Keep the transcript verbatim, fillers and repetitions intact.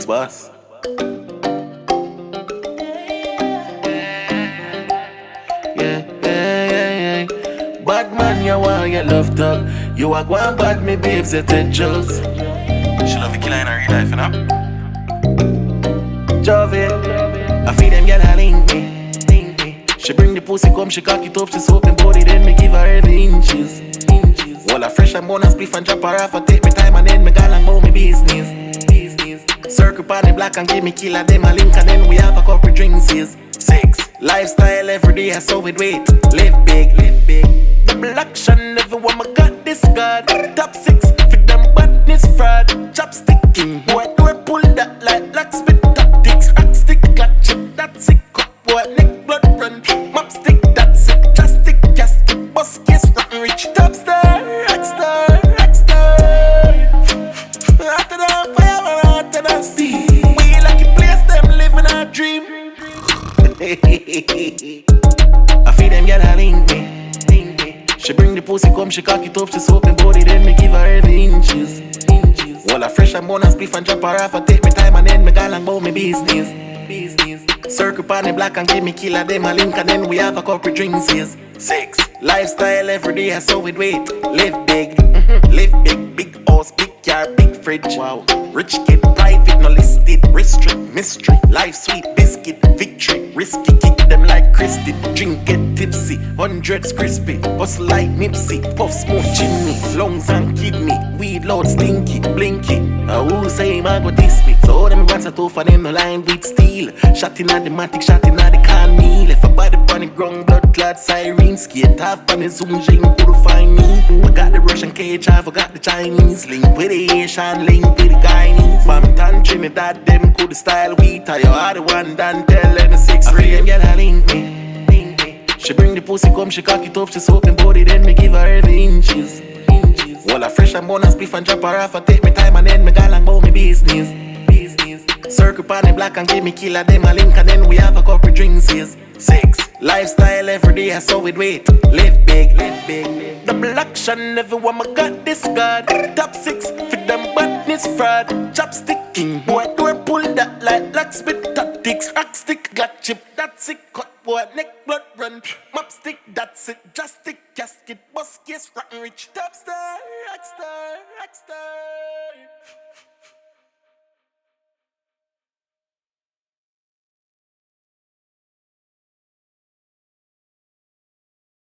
boss, boss. Yeah, yeah, yeah, yeah. Bad man, you want your love dog. You are going bad, me babes, you take jokes. She love you killer in her real life, you know? Jove, I feed them gyal a link me, link me. She bring the pussy come, she cock it up, she soap and body, then me give her every inches, inches. While I fresh and bonus spliff and drop her off, I take me time and then me gal and go me business, business. Circle on the block and give me killer, them a link and then we have a couple drinks, yes. Six, lifestyle every day, I saw it wait. Live big, live big. Double action, everyone, I got this guard. Top six, for them badness fraud. Chopsticking, boy, do I pull that like locksmith tactics. Rock stick, got chip, that's it. Cut, boy, neck blood run. Mop stick, that's it. Just stick, casket, bus case, rotten rich. Top star, rock star, rock star. After the fire, after the steam. We lucky place, them living our dream. I feed them gyal a link me, link me. She bring the pussy come, she cock it up, she soap and body, then me give her every inches, inches. While I fresh and bonus spliff and drop her off, I take me time and then me gal and go me business, business. Circle on the block and give me killer, them a link and then we have a couple drinks, yes. Six, lifestyle every day, I saw it wait. Live big, mm-hmm. Live big, big house, big car, big fridge. Wow, rich kid, private, no listed, restrict, mystery, life sweet biscuit, victory, risky, kick them like Christy, drink get tipsy, hundreds crispy, hustle like Nipsey, puff smoke chimney, lungs and kidney, weed loud stinky, blinky. Uh, who say man go diss me? So all them rats are tough for them no line with steel. Shot in at the matic, shot in at the can me. Left a body on the ground, blood clad siren, skate half on the zoom, jing couldn't find me. I got the Russian cage, I forgot the Chinese, link with the Asian, link with the Guyanese. From Trinidad, them could style we tie you are the one done tell and the six ray. Them gyal a link me, link me. She bring the pussy come, she cock it up, she soap and body, then me give her every inches, inches. While I fresh and bonus spliff and drop her off, I take me time and then me gal and go me business, business. Circle on the block and give me killer, them a link and then we have a couple drinks, yes. Six, lifestyle every day, I saw it wait. Live big, live big. Double action, everyone, I got this guard. Top six, for them badness fraud. Chopsticking, boy, do I pull that like locksmith tactics. Rock stick, got chip, that's it. Cut, boy, neck blood run. Mop stick, that's it. Just stick, casket, bus case, rotten rich. Top star, rock star, rock star.